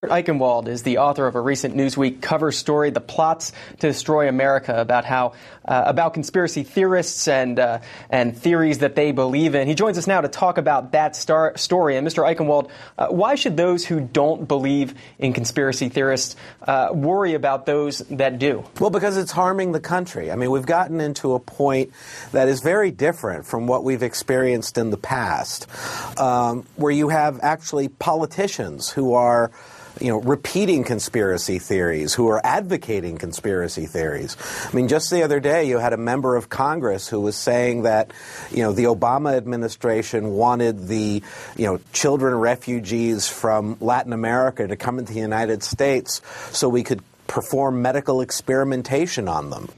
Eichenwald is the author of a recent Newsweek cover story, "The Plots to Destroy America," about how about conspiracy theorists and theories that they believe in. He joins us now to talk about that story. And Mr. Eichenwald, why should those who don't believe in conspiracy theorists worry about those that do? Well, because it's harming the country. I mean, we've gotten into a point that is very different from what we've experienced in the past, where you have actually politicians who are repeating conspiracy theories, who are advocating conspiracy theories. I mean, just the other day, you had a member of Congress who was saying that, the Obama administration wanted the, children refugees from Latin America to come into the United States so we could perform medical experimentation on them.